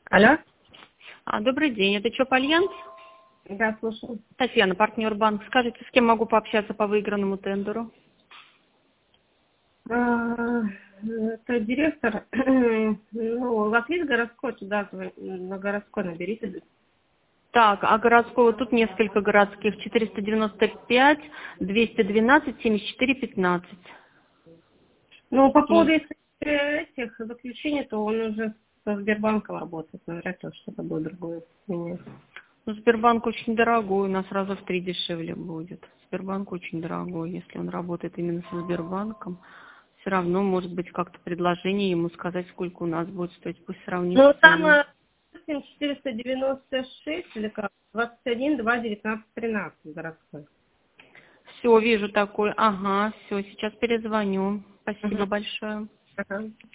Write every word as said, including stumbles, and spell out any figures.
Алло? А, добрый день, это ЧОП Альянс? Да, слушаю. Татьяна, партнер банк. Скажите, с кем могу пообщаться по выигранному тендеру? А, Это директор. Ну, у вас есть городской, туда звон- на городской наберите. Так, а городского тут несколько городских. четыреста девяносто пять, двести двенадцать, семьдесят четыре, пятнадцать. Ну, по поводу И- этих этих заключений, то он уже со Сбербанком работает, но вряд ли что-то будет другое менять. Ну, Сбербанк очень дорогой, у нас раза в три дешевле будет. Сбербанк очень дорогой, если он работает именно со Сбербанком. Все равно, может быть, как-то предложение ему сказать, сколько у нас будет стоить. Пусть сравнит Ну, с там вами. э, четыреста девяносто шесть или как? двадцать один, два, девятнадцать, тринадцать городской. Все, вижу такой. Ага, все, сейчас перезвоню. Угу. Спасибо большое. Ага.